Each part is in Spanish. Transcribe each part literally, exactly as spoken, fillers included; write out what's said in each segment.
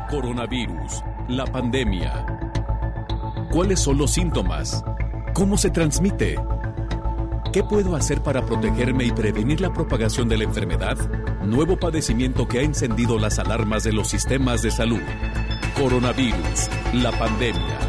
Coronavirus, la pandemia. ¿Cuáles son los síntomas? ¿Cómo se transmite? ¿Qué puedo hacer para protegerme y prevenir la propagación de la enfermedad? Nuevo padecimiento que ha encendido las alarmas de los sistemas de salud. Coronavirus, la pandemia.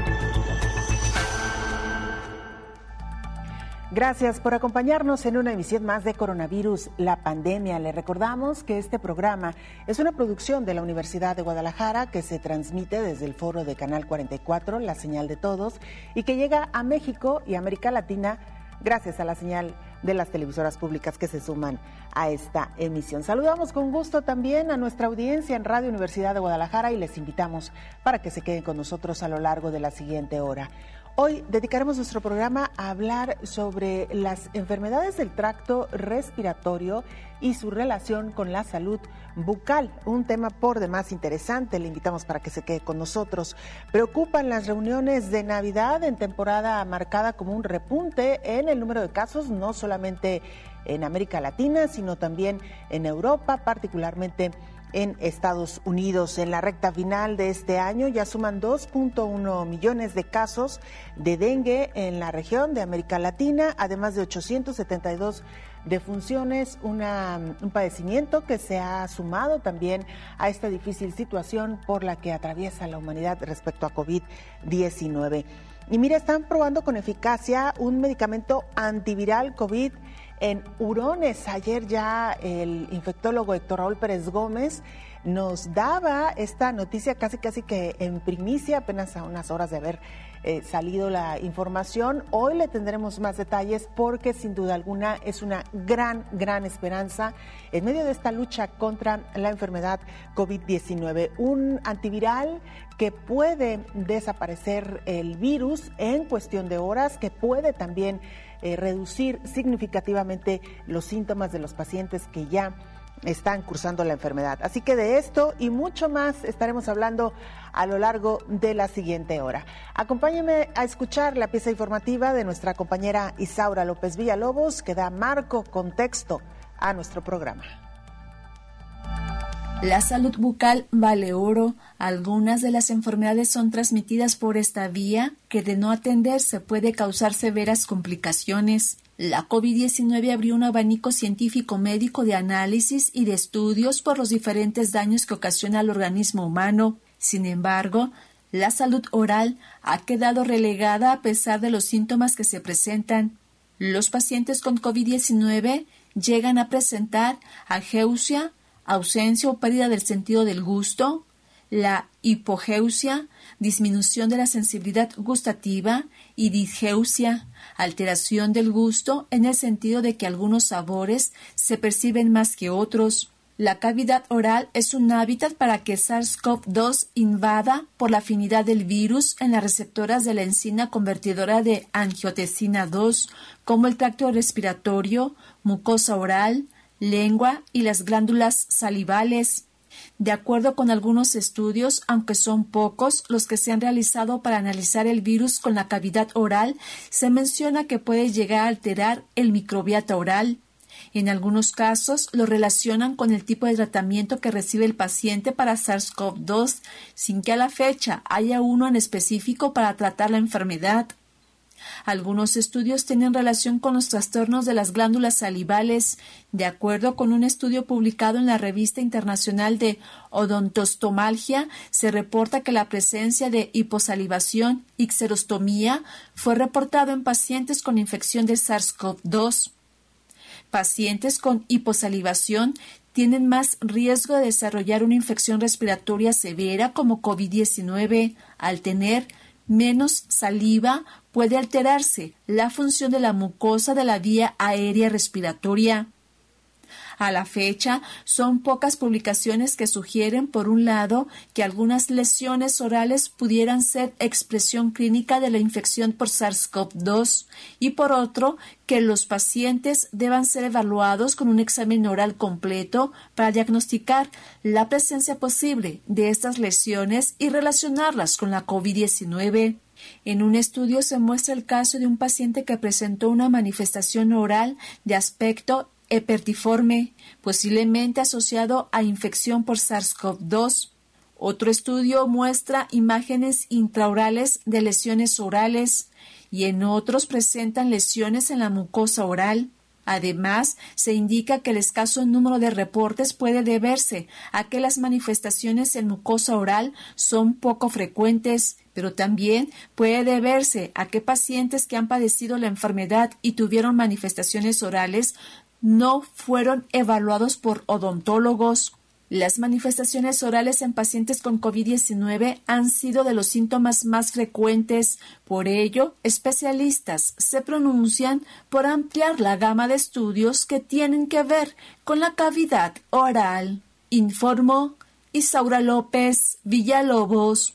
Gracias por acompañarnos en una emisión más de Coronavirus, la pandemia. Le recordamos que este programa es una producción de la Universidad de Guadalajara que se transmite desde el foro de Canal cuarenta y cuatro, La Señal de Todos, y que llega a México y América Latina gracias a la señal de las televisoras públicas que se suman a esta emisión. Saludamos con gusto también a nuestra audiencia en Radio Universidad de Guadalajara y les invitamos para que se queden con nosotros a lo largo de la siguiente hora. Hoy dedicaremos nuestro programa a hablar sobre las enfermedades del tracto respiratorio y su relación con la salud bucal, un tema por demás interesante. Le invitamos para que se quede con nosotros. Preocupan las reuniones de Navidad en temporada marcada como un repunte en el número de casos, no solamente en América Latina, sino también en Europa, particularmente en Estados Unidos. En la recta final de este año ya suman dos punto uno millones de casos de dengue en la región de América Latina, además de ochocientos setenta y dos defunciones, una, un padecimiento que se ha sumado también a esta difícil situación por la que atraviesa la humanidad respecto a COVID diecinueve. Y mira, están probando con eficacia un medicamento antiviral COVID en hurones. Ayer ya el infectólogo Héctor Raúl Pérez Gómez nos daba esta noticia casi casi que en primicia, apenas a unas horas de haber eh, salido la información. Hoy le tendremos más detalles porque sin duda alguna es una gran, gran esperanza en medio de esta lucha contra la enfermedad COVID diecinueve. Un antiviral que puede desaparecer el virus en cuestión de horas, que puede también Eh, reducir significativamente los síntomas de los pacientes que ya están cursando la enfermedad. Así que de esto y mucho más estaremos hablando a lo largo de la siguiente hora. Acompáñenme a escuchar la pieza informativa de nuestra compañera Isaura López Villalobos, que da marco, contexto a nuestro programa. La salud bucal vale oro. Algunas de las enfermedades son transmitidas por esta vía, que de no atenderse puede causar severas complicaciones. La COVID diecinueve abrió un abanico científico médico de análisis y de estudios por los diferentes daños que ocasiona al organismo humano. Sin embargo, la salud oral ha quedado relegada a pesar de los síntomas que se presentan. Los pacientes con COVID diecinueve llegan a presentar ageusia, ausencia o pérdida del sentido del gusto, la hipogeusia, disminución de la sensibilidad gustativa, y disgeusia, alteración del gusto en el sentido de que algunos sabores se perciben más que otros. La cavidad oral es un hábitat para que SARS-CoV dos invada por la afinidad del virus en las receptoras de la enzima convertidora de angiotensina dos, como el tracto respiratorio, mucosa oral, lengua y las glándulas salivales. De acuerdo con algunos estudios, aunque son pocos los que se han realizado para analizar el virus con la cavidad oral, se menciona que puede llegar a alterar el microbiota oral. En algunos casos lo relacionan con el tipo de tratamiento que recibe el paciente para SARS-CoV dos, sin que a la fecha haya uno en específico para tratar la enfermedad. Algunos estudios tienen relación con los trastornos de las glándulas salivales. De acuerdo con un estudio publicado en la Revista Internacional de Odontostomalgia, se reporta que la presencia de hiposalivación y xerostomía fue reportado en pacientes con infección de SARS-CoV dos. Pacientes con hiposalivación tienen más riesgo de desarrollar una infección respiratoria severa como COVID diecinueve. Al tener menos saliva, puede alterarse la función de la mucosa de la vía aérea respiratoria. A la fecha, son pocas publicaciones que sugieren, por un lado, que algunas lesiones orales pudieran ser expresión clínica de la infección por SARS-CoV dos y, por otro, que los pacientes deban ser evaluados con un examen oral completo para diagnosticar la presencia posible de estas lesiones y relacionarlas con la COVID diecinueve. En un estudio se muestra el caso de un paciente que presentó una manifestación oral de aspecto epertiforme, posiblemente asociado a infección por SARS-CoV dos. Otro estudio muestra imágenes intraorales de lesiones orales y en otros presentan lesiones en la mucosa oral. Además, se indica que el escaso número de reportes puede deberse a que las manifestaciones en mucosa oral son poco frecuentes, pero también puede deberse a que pacientes que han padecido la enfermedad y tuvieron manifestaciones orales no fueron evaluados por odontólogos. Las manifestaciones orales en pacientes con COVID diecinueve han sido de los síntomas más frecuentes. Por ello, especialistas se pronuncian por ampliar la gama de estudios que tienen que ver con la cavidad oral. Informó Isaura López Villalobos.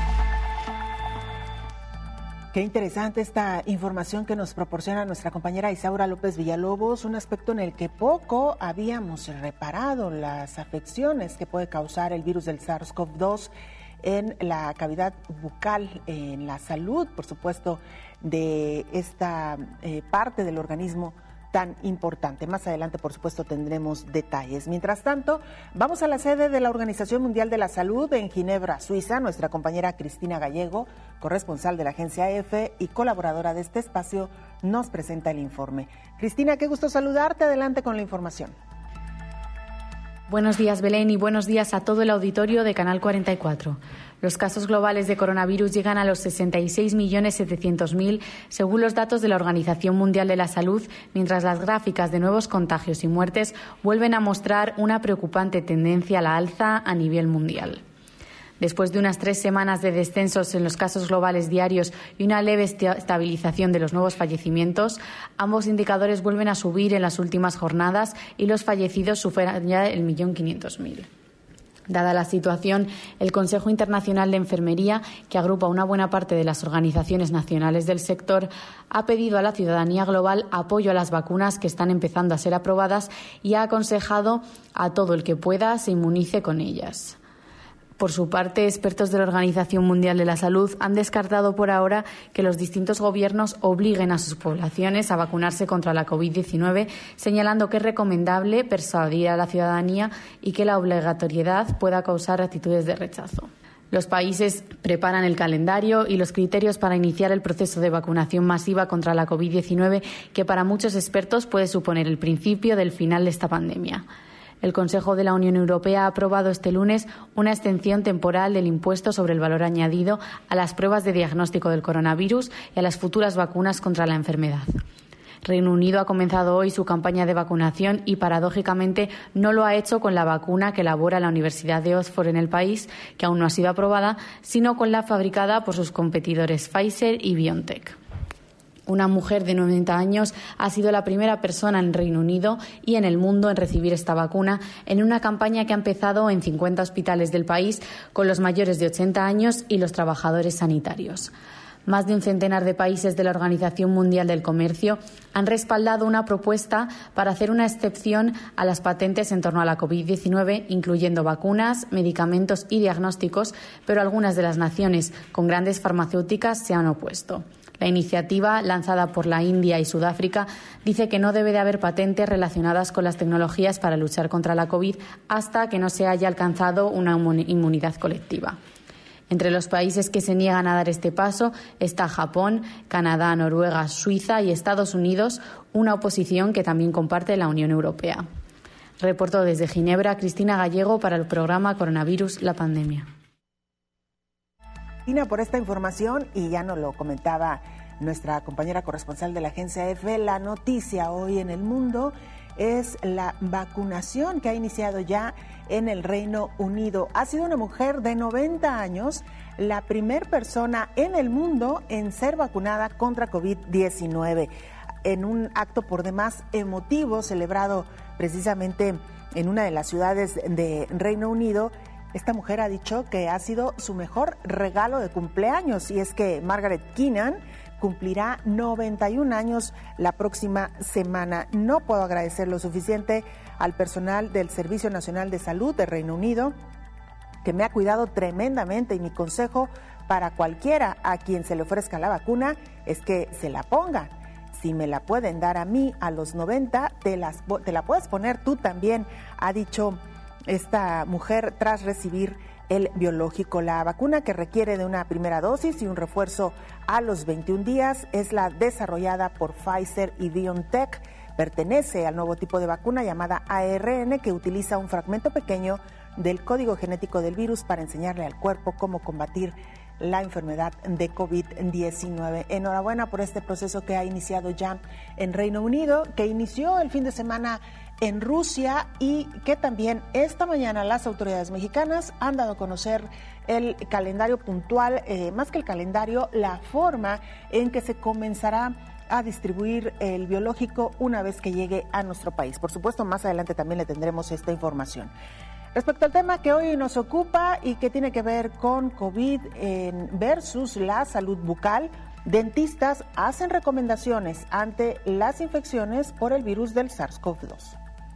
Qué interesante esta información que nos proporciona nuestra compañera Isaura López Villalobos, un aspecto en el que poco habíamos reparado, las afecciones que puede causar el virus del SARS-CoV dos en la cavidad bucal, en la salud, por supuesto, de esta eh, parte del organismo tan importante. Más adelante, por supuesto, tendremos detalles. Mientras tanto, vamos a la sede de la Organización Mundial de la Salud en Ginebra, Suiza. Nuestra compañera Cristina Gallego, corresponsal de la agencia E F y colaboradora de este espacio, nos presenta el informe. Cristina, qué gusto saludarte. Adelante con la información. Buenos días, Belén, y buenos días a todo el auditorio de Canal cuarenta y cuatro. Los casos globales de coronavirus llegan a los sesenta y seis millones setecientos mil, según los datos de la Organización Mundial de la Salud, mientras las gráficas de nuevos contagios y muertes vuelven a mostrar una preocupante tendencia a la alza a nivel mundial. Después de unas tres semanas de descensos en los casos globales diarios y una leve estabilización de los nuevos fallecimientos, ambos indicadores vuelven a subir en las últimas jornadas y los fallecidos superan ya el millón quinientos mil. Dada la situación, el Consejo Internacional de Enfermería, que agrupa una buena parte de las organizaciones nacionales del sector, ha pedido a la ciudadanía global apoyo a las vacunas que están empezando a ser aprobadas y ha aconsejado a todo el que pueda se inmunice con ellas. Por su parte, expertos de la Organización Mundial de la Salud han descartado por ahora que los distintos gobiernos obliguen a sus poblaciones a vacunarse contra la COVID diecinueve, señalando que es recomendable persuadir a la ciudadanía y que la obligatoriedad pueda causar actitudes de rechazo. Los países preparan el calendario y los criterios para iniciar el proceso de vacunación masiva contra la COVID diecinueve, que para muchos expertos puede suponer el principio del final de esta pandemia. El Consejo de la Unión Europea ha aprobado este lunes una extensión temporal del impuesto sobre el valor añadido a las pruebas de diagnóstico del coronavirus y a las futuras vacunas contra la enfermedad. Reino Unido ha comenzado hoy su campaña de vacunación y, paradójicamente, no lo ha hecho con la vacuna que elabora la Universidad de Oxford en el país, que aún no ha sido aprobada, sino con la fabricada por sus competidores Pfizer y BioNTech. Una mujer de noventa años ha sido la primera persona en Reino Unido y en el mundo en recibir esta vacuna en una campaña que ha empezado en cincuenta hospitales del país con los mayores de ochenta años y los trabajadores sanitarios. Más de un centenar de países de la Organización Mundial del Comercio han respaldado una propuesta para hacer una excepción a las patentes en torno a la COVID diecinueve, incluyendo vacunas, medicamentos y diagnósticos, pero algunas de las naciones con grandes farmacéuticas se han opuesto. La iniciativa, lanzada por la India y Sudáfrica, dice que no debe de haber patentes relacionadas con las tecnologías para luchar contra la COVID hasta que no se haya alcanzado una inmunidad colectiva. Entre los países que se niegan a dar este paso está Japón, Canadá, Noruega, Suiza y Estados Unidos, una oposición que también comparte la Unión Europea. Reportó desde Ginebra Cristina Gallego para el programa Coronavirus, la pandemia. Cristina, por esta información, y ya nos lo comentaba nuestra compañera corresponsal de la agencia E F, la noticia hoy en el mundo es la vacunación que ha iniciado ya en el Reino Unido. Ha sido una mujer de noventa años, la primer persona en el mundo en ser vacunada contra COVID diecinueve, en un acto por demás emotivo celebrado precisamente en una de las ciudades de Reino Unido. Esta mujer ha dicho que ha sido su mejor regalo de cumpleaños, y es que Margaret Keenan cumplirá noventa y un años la próxima semana. No puedo agradecer lo suficiente al personal del Servicio Nacional de Salud de Reino Unido, que me ha cuidado tremendamente, y mi consejo para cualquiera a quien se le ofrezca la vacuna es que se la ponga. Si me la pueden dar a mí a los noventa, te, las, te la puedes poner tú también, ha dicho esta mujer tras recibir el biológico. La vacuna, que requiere de una primera dosis y un refuerzo a los veintiún días, es la desarrollada por Pfizer y BioNTech. Pertenece al nuevo tipo de vacuna llamada A R N, que utiliza un fragmento pequeño del código genético del virus para enseñarle al cuerpo cómo combatir la enfermedad de COVID diecinueve. Enhorabuena por este proceso que ha iniciado ya en Reino Unido, que inició el fin de semana en Rusia y que también esta mañana las autoridades mexicanas han dado a conocer el calendario puntual, eh, más que el calendario, la forma en que se comenzará a distribuir el biológico una vez que llegue a nuestro país. Por supuesto, más adelante también le tendremos esta información. Respecto al tema que hoy nos ocupa y que tiene que ver con COVID versus la salud bucal, dentistas hacen recomendaciones ante las infecciones por el virus del SARS-CoV dos.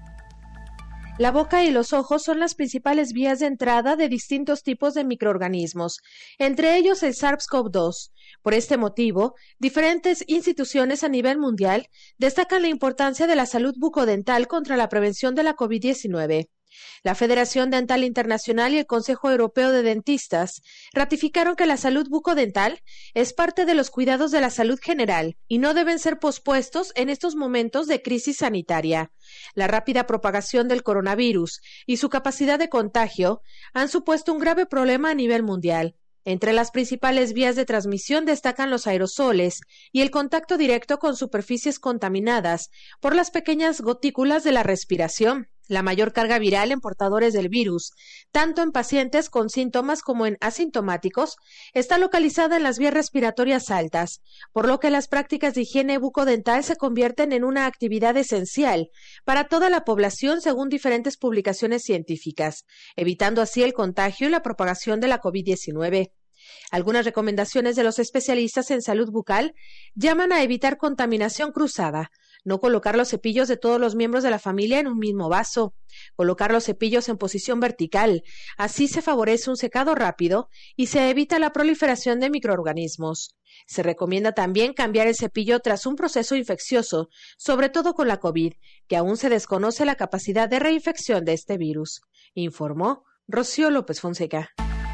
La boca y los ojos son las principales vías de entrada de distintos tipos de microorganismos, entre ellos el SARS-CoV dos. Por este motivo, diferentes instituciones a nivel mundial destacan la importancia de la salud bucodental contra la prevención de la COVID diecinueve. La Federación Dental Internacional y el Consejo Europeo de Dentistas ratificaron que la salud bucodental es parte de los cuidados de la salud general y no deben ser pospuestos en estos momentos de crisis sanitaria. La rápida propagación del coronavirus y su capacidad de contagio han supuesto un grave problema a nivel mundial. Entre las principales vías de transmisión destacan los aerosoles y el contacto directo con superficies contaminadas por las pequeñas gotículas de la respiración. La mayor carga viral en portadores del virus, tanto en pacientes con síntomas como en asintomáticos, está localizada en las vías respiratorias altas, por lo que las prácticas de higiene bucodental se convierten en una actividad esencial para toda la población según diferentes publicaciones científicas, evitando así el contagio y la propagación de la COVID diecinueve. Algunas recomendaciones de los especialistas en salud bucal llaman a evitar contaminación cruzada, no colocar los cepillos de todos los miembros de la familia en un mismo vaso, colocar los cepillos en posición vertical, así se favorece un secado rápido y se evita la proliferación de microorganismos. Se recomienda también cambiar el cepillo tras un proceso infeccioso, sobre todo con la COVID, que aún se desconoce la capacidad de reinfección de este virus, informó Rocío López Fonseca.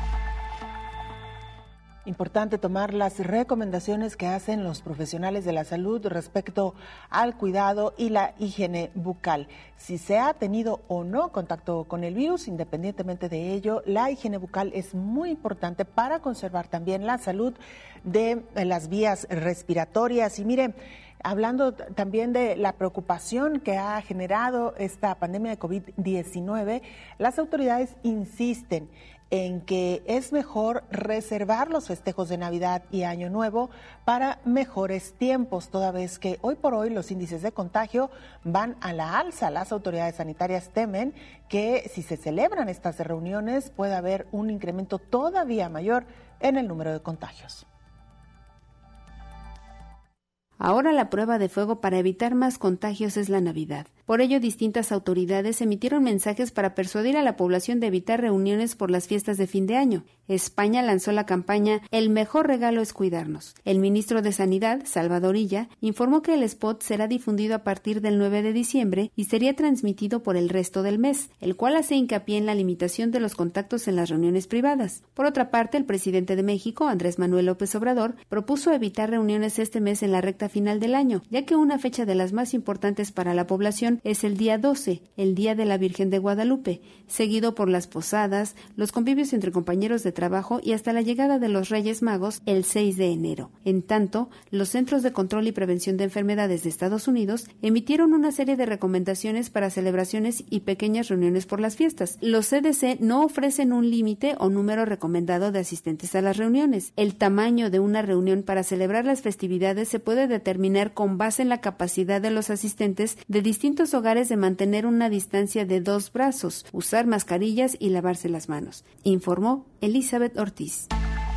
Importante tomar las recomendaciones que hacen los profesionales de la salud respecto al cuidado y la higiene bucal. Si se ha tenido o no contacto con el virus, independientemente de ello, la higiene bucal es muy importante para conservar también la salud de las vías respiratorias. Y mire, hablando también de la preocupación que ha generado esta pandemia de COVID diecinueve, las autoridades insisten en que es mejor reservar los festejos de Navidad y Año Nuevo para mejores tiempos, toda vez que hoy por hoy los índices de contagio van a la alza. Las autoridades sanitarias temen que si se celebran estas reuniones pueda haber un incremento todavía mayor en el número de contagios. Ahora la prueba de fuego para evitar más contagios es la Navidad. Por ello, distintas autoridades emitieron mensajes para persuadir a la población de evitar reuniones por las fiestas de fin de año. España lanzó la campaña El mejor regalo es cuidarnos. El ministro de Sanidad, Salvador Illa, informó que el spot será difundido a partir del nueve de diciembre y sería transmitido por el resto del mes, el cual hace hincapié en la limitación de los contactos en las reuniones privadas. Por otra parte, el presidente de México, Andrés Manuel López Obrador, propuso evitar reuniones este mes en la recta final del año, ya que una fecha de las más importantes para la población es el día doce, el Día de la Virgen de Guadalupe, seguido por las posadas, los convivios entre compañeros de trabajo y hasta la llegada de los Reyes Magos el seis de enero. En tanto, los Centros de Control y Prevención de Enfermedades de Estados Unidos emitieron una serie de recomendaciones para celebraciones y pequeñas reuniones por las fiestas. Los C D C no ofrecen un límite o número recomendado de asistentes a las reuniones. El tamaño de una reunión para celebrar las festividades se puede determinar con base en la capacidad de los asistentes de distintos hogares de mantener una distancia de dos brazos, usar mascarillas y lavarse las manos, informó Elizabeth Ortiz.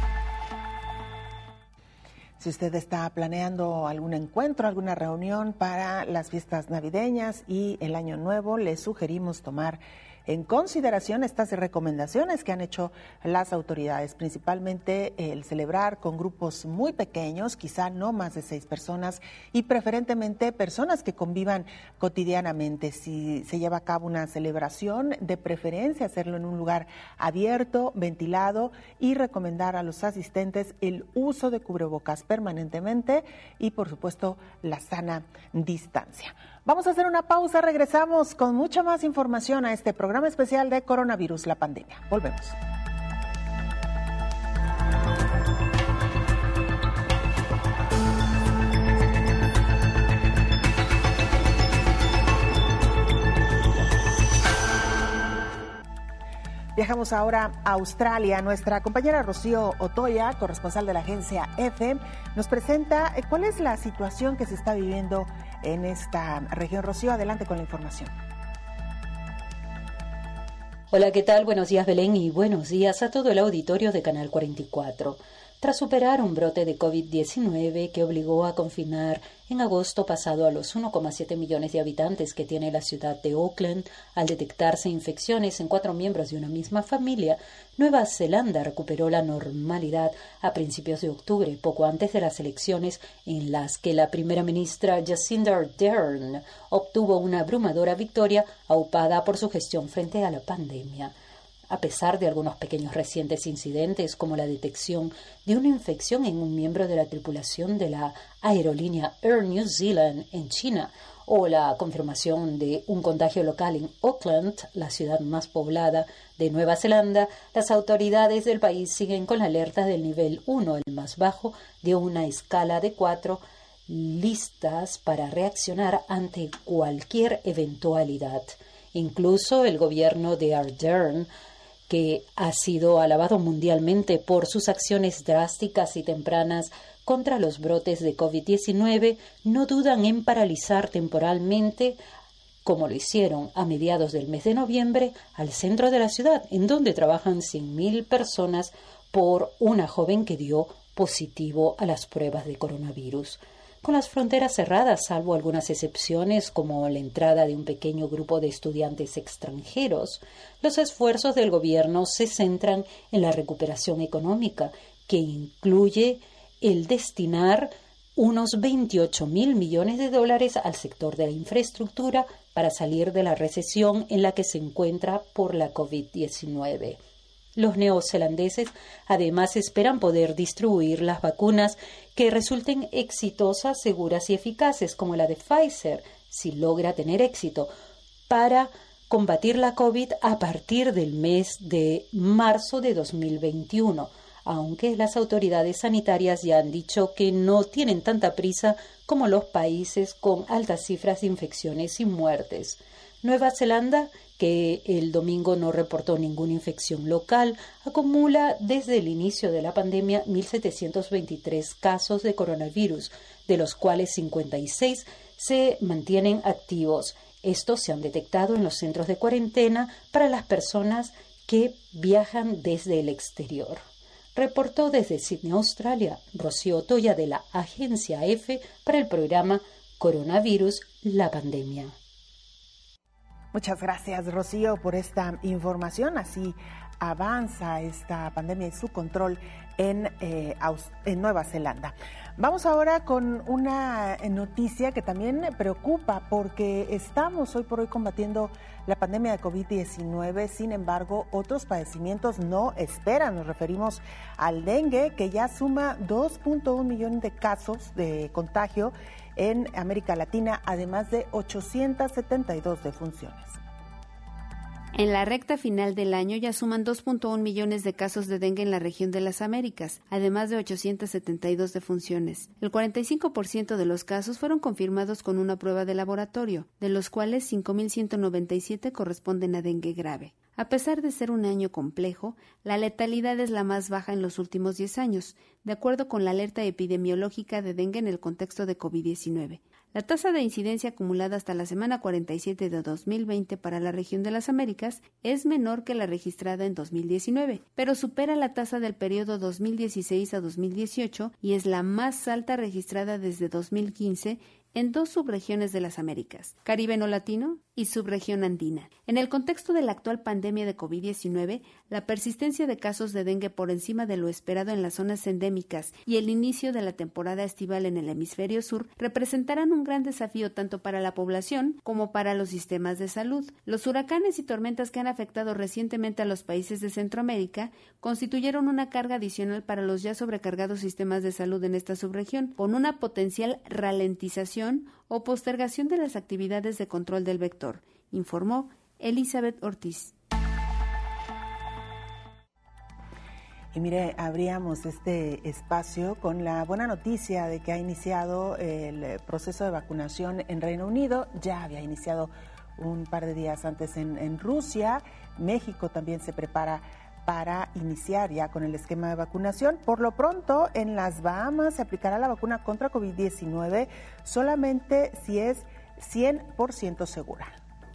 Si usted está planeando algún encuentro, alguna reunión para las fiestas navideñas y el Año Nuevo, le sugerimos tomar en consideración estas recomendaciones que han hecho las autoridades, principalmente el celebrar con grupos muy pequeños, quizá no más de seis personas, y preferentemente personas que convivan cotidianamente. Si se lleva a cabo una celebración, de preferencia hacerlo en un lugar abierto, ventilado, y recomendar a los asistentes el uso de cubrebocas permanentemente y, por supuesto, la sana distancia. Vamos a hacer una pausa, regresamos con mucha más información a este programa especial de Coronavirus, la pandemia. Volvemos. Viajamos ahora a Australia. Nuestra compañera Rocío Otoya, corresponsal de la agencia EFE, nos presenta cuál es la situación que se está viviendo en esta región. Rocío, adelante con la información. Hola, ¿qué tal? Buenos días, Belén, y buenos días a todo el auditorio de Canal cuarenta y cuatro. Tras superar un brote de COVID diecinueve que obligó a confinar en agosto pasado a los uno coma siete millones de habitantes que tiene la ciudad de Auckland, al detectarse infecciones en cuatro miembros de una misma familia, Nueva Zelanda recuperó la normalidad a principios de octubre, poco antes de las elecciones en las que la primera ministra Jacinda Ardern obtuvo una abrumadora victoria aupada por su gestión frente a la pandemia. A pesar de algunos pequeños recientes incidentes, como la detección de una infección en un miembro de la tripulación de la aerolínea Air New Zealand en China, o la confirmación de un contagio local en Auckland, la ciudad más poblada de Nueva Zelanda, las autoridades del país siguen con la alerta del nivel uno, el más bajo de una escala de cuatro, listas para reaccionar ante cualquier eventualidad. Incluso el gobierno de Ardern, que ha sido alabado mundialmente por sus acciones drásticas y tempranas contra los brotes de COVID diecinueve, no dudan en paralizar temporalmente, como lo hicieron a mediados del mes de noviembre, al centro de la ciudad, en donde trabajan cien mil personas por una joven que dio positivo a las pruebas de coronavirus. Con las fronteras cerradas, salvo algunas excepciones como la entrada de un pequeño grupo de estudiantes extranjeros, los esfuerzos del gobierno se centran en la recuperación económica, que incluye el destinar unos veintiocho mil millones de dólares al sector de la infraestructura para salir de la recesión en la que se encuentra por la COVID diecinueve. Los neozelandeses además esperan poder distribuir las vacunas que resulten exitosas, seguras y eficaces, como la de Pfizer, si logra tener éxito, para combatir la COVID a partir del mes de marzo de dos mil veintiuno, aunque las autoridades sanitarias ya han dicho que no tienen tanta prisa como los países con altas cifras de infecciones y muertes. Nueva Zelanda, que el domingo no reportó ninguna infección local, acumula desde el inicio de la pandemia mil setecientos veintitrés casos de coronavirus, de los cuales cincuenta y seis se mantienen activos. Estos se han detectado en los centros de cuarentena para las personas que viajan desde el exterior. Reportó desde Sydney, Australia, Rocío Otoya de la agencia EFE para el programa Coronavirus, la pandemia. Muchas gracias, Rocío, por esta información. Así avanza esta pandemia y su control en, eh, en Nueva Zelanda. Vamos ahora con una noticia que también preocupa porque estamos hoy por hoy combatiendo la pandemia de COVID diecinueve. Sin embargo, otros padecimientos no esperan. Nos referimos al dengue, que ya suma dos punto uno millones de casos de contagio en América Latina, además de ochocientas setenta y dos defunciones. En la recta final del año ya suman dos punto uno millones de casos de dengue en la región de las Américas, además de ochocientas setenta y dos defunciones. El cuarenta y cinco por ciento de los casos fueron confirmados con una prueba de laboratorio, de los cuales cinco mil ciento noventa y siete corresponden a dengue grave. A pesar de ser un año complejo, la letalidad es la más baja en los últimos diez años, de acuerdo con la alerta epidemiológica de dengue en el contexto de COVID diecinueve. La tasa de incidencia acumulada hasta la semana cuarenta y siete de dos mil veinte para la región de las Américas es menor que la registrada en dos mil diecinueve, pero supera la tasa del periodo dos mil dieciséis a dos mil dieciocho y es la más alta registrada desde dos mil quince en dos subregiones de las Américas, Caribe no latino y subregión andina. En el contexto de la actual pandemia de COVID diecinueve, la persistencia de casos de dengue por encima de lo esperado en las zonas endémicas y el inicio de la temporada estival en el hemisferio sur representarán un gran desafío tanto para la población como para los sistemas de salud. Los huracanes y tormentas que han afectado recientemente a los países de Centroamérica constituyeron una carga adicional para los ya sobrecargados sistemas de salud en esta subregión, con una potencial ralentización o postergación de las actividades de control del vector, informó Elizabeth Ortiz. Y mire, abríamos este espacio con la buena noticia de que ha iniciado el proceso de vacunación en Reino Unido. Ya había iniciado un par de días antes en, en Rusia. México también se prepara para iniciar ya con el esquema de vacunación. Por lo pronto, en las Bahamas se aplicará la vacuna contra COVID diecinueve solamente si es cien por ciento segura.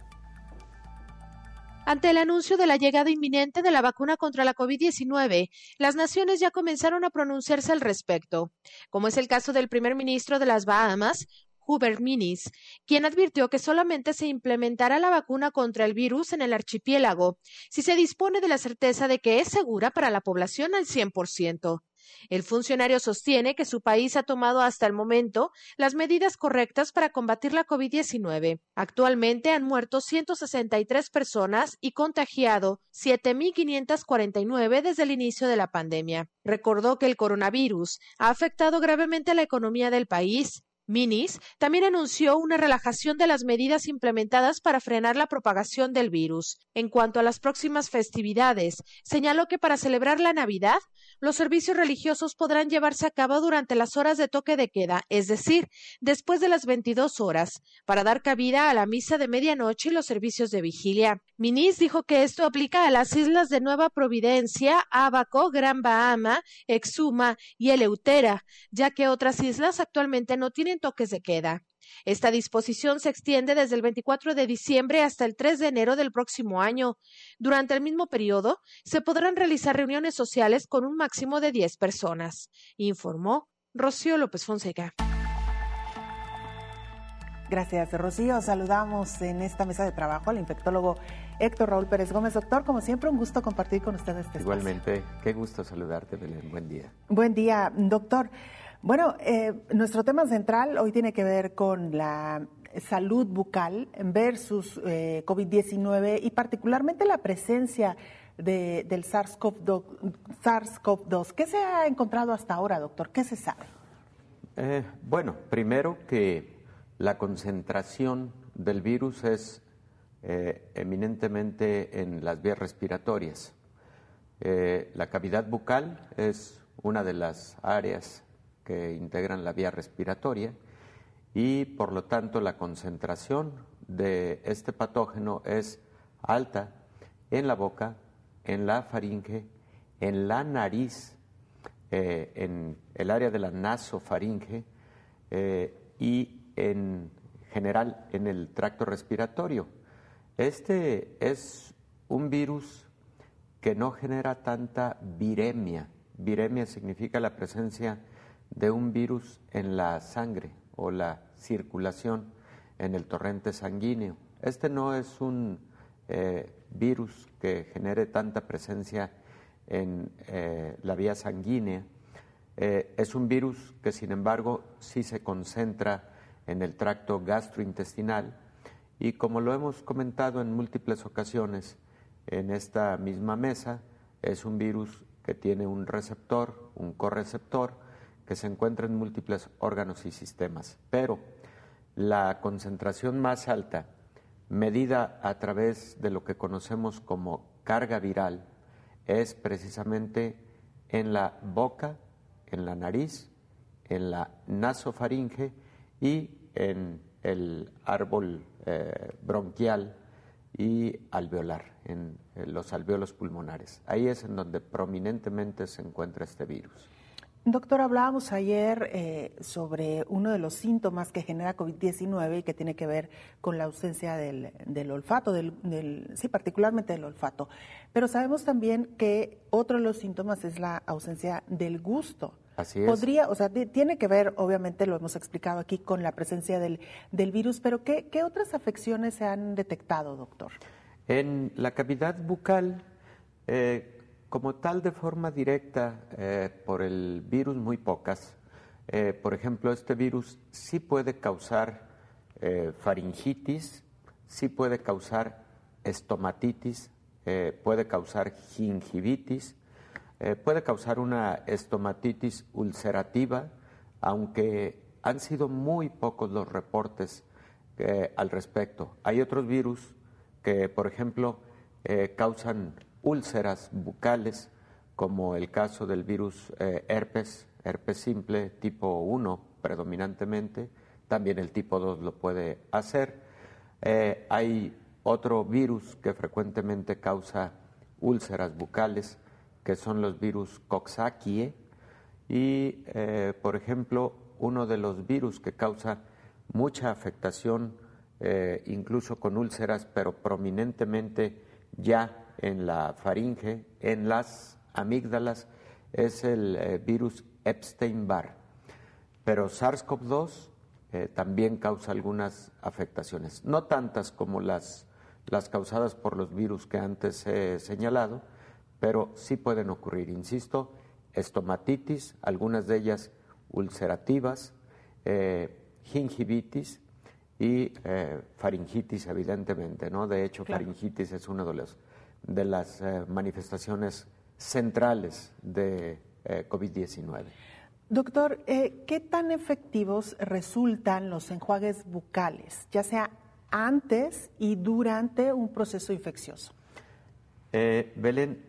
Ante el anuncio de la llegada inminente de la vacuna contra la COVID diecinueve, las naciones ya comenzaron a pronunciarse al respecto, como es el caso del primer ministro de las Bahamas, Hubert Minnis, quien advirtió que solamente se implementará la vacuna contra el virus en el archipiélago si se dispone de la certeza de que es segura para la población al cien por ciento. El funcionario sostiene que su país ha tomado hasta el momento las medidas correctas para combatir la COVID diecinueve. Actualmente han muerto ciento sesenta y tres personas y contagiado siete mil quinientas cuarenta y nueve desde el inicio de la pandemia. Recordó que el coronavirus ha afectado gravemente a la economía del país. Minnis también anunció una relajación de las medidas implementadas para frenar la propagación del virus. En cuanto a las próximas festividades, señaló que para celebrar la Navidad, los servicios religiosos podrán llevarse a cabo durante las horas de toque de queda, es decir, después de las veintidós horas, para dar cabida a la misa de medianoche y los servicios de vigilia. Minnis dijo que esto aplica a las islas de Nueva Providencia, Ábaco, Gran Bahama, Exuma y Eleutera, ya que otras islas actualmente no tienen toques de queda. Esta disposición se extiende desde el veinticuatro de diciembre hasta el tres de enero del próximo año. Durante el mismo periodo, se podrán realizar reuniones sociales con un máximo de diez personas, informó Rocío López Fonseca. Gracias, Rocío. Saludamos en esta mesa de trabajo al infectólogo Héctor Raúl Pérez Gómez. Doctor, como siempre, un gusto compartir con usted este espacio. Igualmente, qué gusto saludarte, Belén. Buen día. Buen día, doctor. Bueno, eh, nuestro tema central hoy tiene que ver con la salud bucal versus eh, COVID diecinueve y particularmente la presencia de, del SARS-CoV dos. ¿Qué se ha encontrado hasta ahora, doctor? ¿Qué se sabe? Eh, bueno, primero que la concentración del virus es eh, eminentemente en las vías respiratorias. Eh, la cavidad bucal es una de las áreas que integran la vía respiratoria y por lo tanto la concentración de este patógeno es alta en la boca, en la faringe, en la nariz, eh, en el área de la nasofaringe eh, y en general en el tracto respiratorio. Este es un virus que no genera tanta viremia. Viremia significa la presencia de un virus en la sangre o la circulación en el torrente sanguíneo. Este no es un eh, virus que genere tanta presencia en eh, la vía sanguínea. Eh, es un virus que, sin embargo, sí se concentra en el tracto gastrointestinal y, como lo hemos comentado en múltiples ocasiones en esta misma mesa, es un virus que tiene un receptor, un correceptor, que se encuentra en múltiples órganos y sistemas, pero la concentración más alta, medida a través de lo que conocemos como carga viral, es precisamente en la boca, en la nariz, en la nasofaringe y en el árbol eh, bronquial y alveolar, en, en los alvéolos pulmonares. Ahí es en donde prominentemente se encuentra este virus. Doctor, hablábamos ayer eh, sobre uno de los síntomas que genera COVID diecinueve y que tiene que ver con la ausencia del, del olfato, del, del, sí, particularmente del olfato. Pero sabemos también que otro de los síntomas es la ausencia del gusto. Así es. Podría, o sea, tiene que ver, obviamente lo hemos explicado aquí, con la presencia del, del virus, pero ¿qué, ¿qué otras afecciones se han detectado, doctor? En la cavidad bucal, eh, como tal de forma directa eh, por el virus, muy pocas. Eh, por ejemplo, este virus sí puede causar eh, faringitis, sí puede causar estomatitis, eh, puede causar gingivitis, Eh, puede causar una estomatitis ulcerativa, aunque han sido muy pocos los reportes eh, al respecto. Hay otros virus que, por ejemplo, eh, causan úlceras bucales, como el caso del virus eh, herpes, herpes simple tipo uno predominantemente, también el tipo dos lo puede hacer. Eh, hay otro virus que frecuentemente causa úlceras bucales, que son los virus Coxsackie, y, eh, por ejemplo, uno de los virus que causa mucha afectación, eh, incluso con úlceras, pero prominentemente ya en la faringe, en las amígdalas, es el eh, virus Epstein-Barr. Pero SARS-CoV dos eh, también causa algunas afectaciones, no tantas como las, las causadas por los virus que antes he señalado, pero sí pueden ocurrir, insisto, estomatitis, algunas de ellas ulcerativas, eh, gingivitis y eh, faringitis, evidentemente, ¿no? De hecho, claro, faringitis es una de, los, de las eh, manifestaciones centrales de eh, COVID diecinueve. Doctor, eh, ¿qué tan efectivos resultan los enjuagues bucales, ya sea antes y durante un proceso infeccioso? Eh, Belén,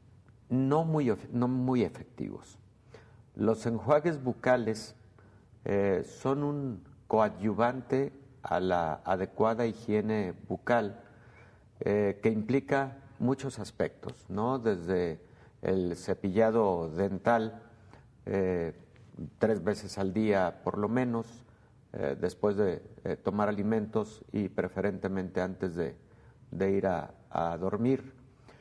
No muy, no muy efectivos. Los enjuagues bucales eh, son un coadyuvante a la adecuada higiene bucal eh, que implica muchos aspectos, ¿no? Desde el cepillado dental eh, tres veces al día por lo menos, eh, después de eh, tomar alimentos y preferentemente antes de, de ir a, a dormir.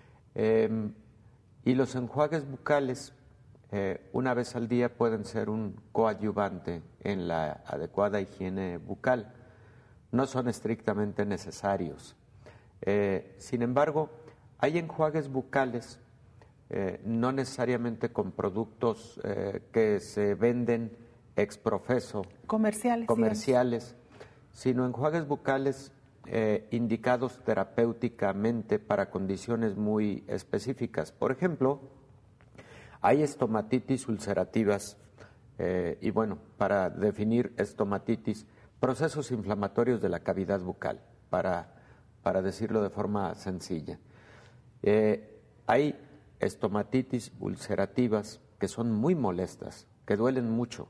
Eh, Y los enjuagues bucales, eh, una vez al día, pueden ser un coadyuvante en la adecuada higiene bucal. No son estrictamente necesarios. Eh, sin embargo, hay enjuagues bucales, eh, no necesariamente con productos eh, que se venden ex professo, comerciales, comerciales sino enjuagues bucales Eh, indicados terapéuticamente para condiciones muy específicas. Por ejemplo, hay estomatitis ulcerativas eh, y bueno, para definir estomatitis, procesos inflamatorios de la cavidad bucal, para, para decirlo de forma sencilla. Eh, hay estomatitis ulcerativas que son muy molestas, que duelen mucho,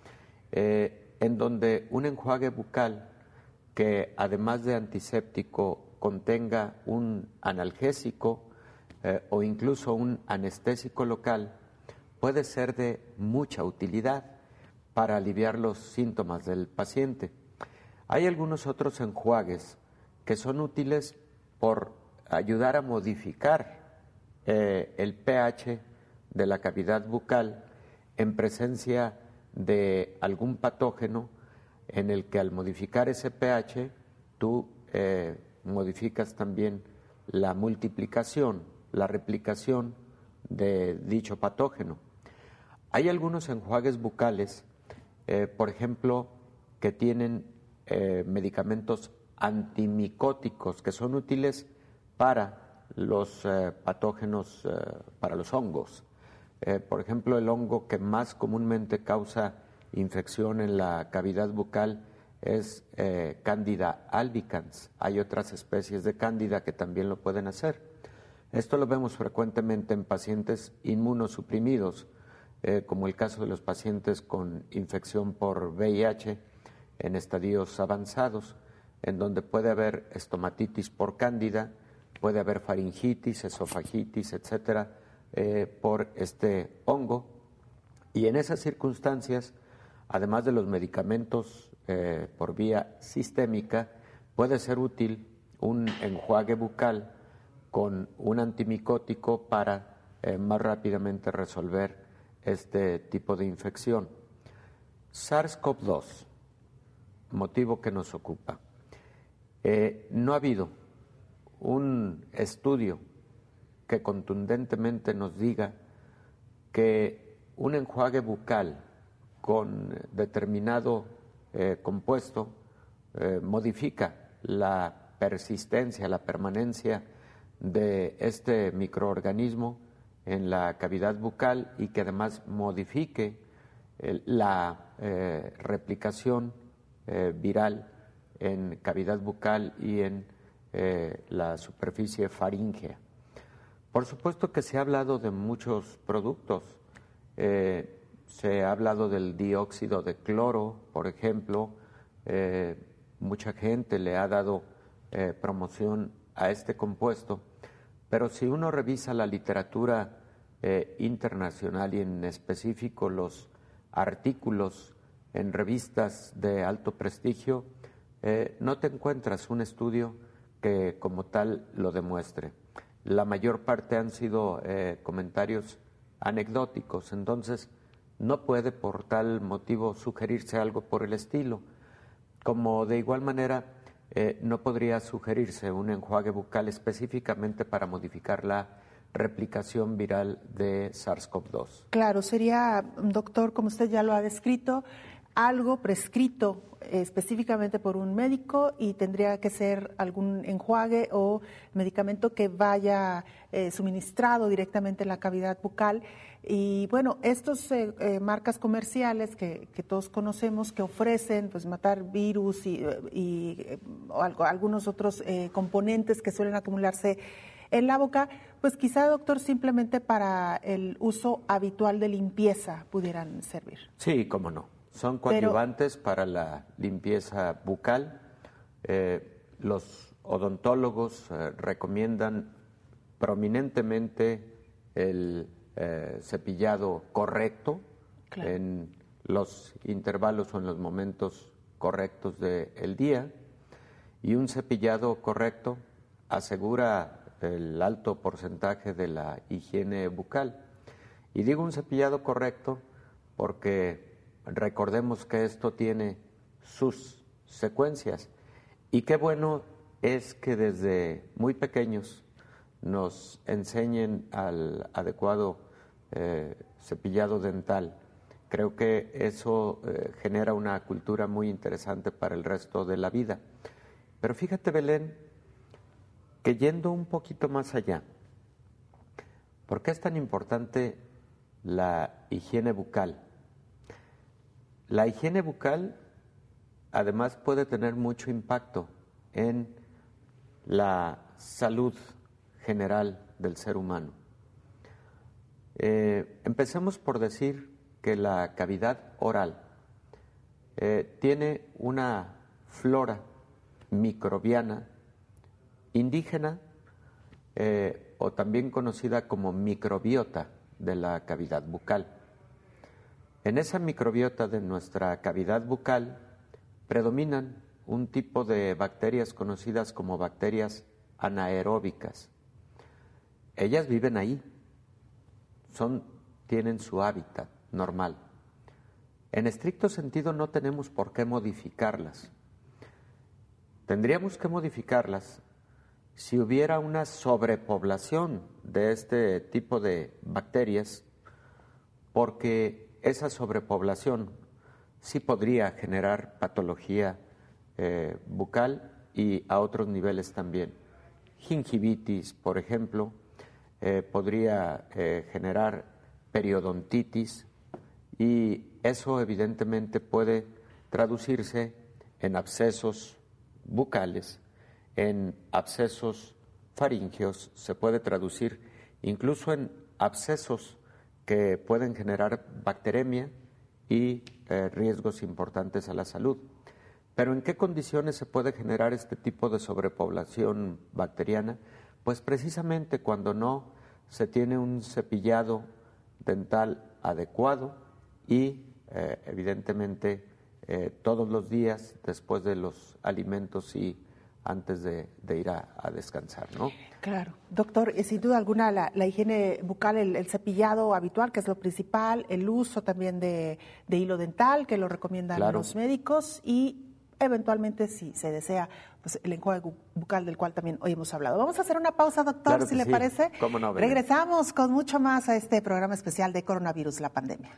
eh, en donde un enjuague bucal que además de antiséptico contenga un analgésico eh, o incluso un anestésico local, puede ser de mucha utilidad para aliviar los síntomas del paciente. Hay algunos otros enjuagues que son útiles por ayudar a modificar eh, el pH de la cavidad bucal en presencia de algún patógeno, en el que al modificar ese pH tú eh, modificas también la multiplicación, la replicación de dicho patógeno. Hay algunos enjuagues bucales, eh, por ejemplo, que tienen eh, medicamentos antimicóticos que son útiles para los eh, patógenos, eh, para los hongos. Eh, por ejemplo, el hongo que más comúnmente causa infección en la cavidad bucal es eh, Candida albicans. Hay otras especies de Cándida que también lo pueden hacer. Esto lo vemos frecuentemente en pacientes inmunosuprimidos, eh, como el caso de los pacientes con infección por V I H en estadios avanzados, en donde puede haber estomatitis por Cándida, puede haber faringitis, esofagitis, etcétera, eh, por este hongo. Y en esas circunstancias, además de los medicamentos eh, por vía sistémica, puede ser útil un enjuague bucal con un antimicótico para eh, más rápidamente resolver este tipo de infección. SARS-CoV dos, motivo que nos ocupa. Eh, no ha habido un estudio que contundentemente nos diga que un enjuague bucal con determinado eh, compuesto eh, modifica la persistencia, la permanencia de este microorganismo en la cavidad bucal y que además modifique eh, la eh, replicación eh, viral en cavidad bucal y en eh, la superficie faríngea. Por supuesto que se ha hablado de muchos productos. Eh, se ha hablado del dióxido de cloro, por ejemplo. Eh, mucha gente le ha dado eh, promoción a este compuesto, pero si uno revisa la literatura eh, internacional y en específico los artículos en revistas de alto prestigio, eh, no te encuentras un estudio que como tal lo demuestre. La mayor parte han sido eh, comentarios anecdóticos, entonces no puede por tal motivo sugerirse algo por el estilo, como de igual manera eh, no podría sugerirse un enjuague bucal específicamente para modificar la replicación viral de SARS-CoV dos. Claro, sería, doctor, como usted ya lo ha descrito, algo prescrito eh, específicamente por un médico y tendría que ser algún enjuague o medicamento que vaya eh, suministrado directamente en la cavidad bucal. Y bueno, estos eh, eh, marcas comerciales que, que todos conocemos que ofrecen pues matar virus y, y eh, o algo, algunos otros eh, componentes que suelen acumularse en la boca, pues quizá, doctor, simplemente para el uso habitual de limpieza pudieran servir. Sí, cómo no. Son coadyuvantes Pero, para la limpieza bucal. Eh, los odontólogos eh, recomiendan prominentemente el eh, cepillado correcto, claro, en los intervalos o en los momentos correctos del día, y un cepillado correcto asegura el alto porcentaje de la higiene bucal. Y digo un cepillado correcto porque recordemos que esto tiene sus secuencias y qué bueno es que desde muy pequeños nos enseñen al adecuado eh, cepillado dental. Creo que eso eh, genera una cultura muy interesante para el resto de la vida. Pero fíjate, Belén, que yendo un poquito más allá, ¿por qué es tan importante la higiene bucal? La higiene bucal además puede tener mucho impacto en la salud general del ser humano. Eh, empecemos por decir que la cavidad oral eh, tiene una flora microbiana indígena eh, o también conocida como microbiota de la cavidad bucal. En esa microbiota de nuestra cavidad bucal predominan un tipo de bacterias conocidas como bacterias anaeróbicas. Ellas viven ahí, son, tienen su hábitat normal. En estricto sentido no tenemos por qué modificarlas. Tendríamos que modificarlas si hubiera una sobrepoblación de este tipo de bacterias, porque esa sobrepoblación sí podría generar patología eh, bucal y a otros niveles también. Gingivitis, por ejemplo, eh, podría eh, generar periodontitis y eso evidentemente puede traducirse en abscesos bucales, en abscesos faríngeos, se puede traducir incluso en abscesos que pueden generar bacteremia y eh, riesgos importantes a la salud. Pero ¿en qué condiciones se puede generar este tipo de sobrepoblación bacteriana? Pues precisamente cuando no se tiene un cepillado dental adecuado y eh, evidentemente eh, todos los días después de los alimentos y antes de, de ir a, a descansar, ¿no? Claro. Doctor, sin duda alguna la, la higiene bucal, el, el cepillado habitual, que es lo principal, el uso también de, de hilo dental, que lo recomiendan claro. los médicos, y eventualmente, si se desea, pues el enjuague bucal del cual también hoy hemos hablado. Vamos a hacer una pausa, doctor, claro si le sí. parece. ¿Cómo no, Belén? Regresamos con mucho más a este programa especial de coronavirus, la pandemia.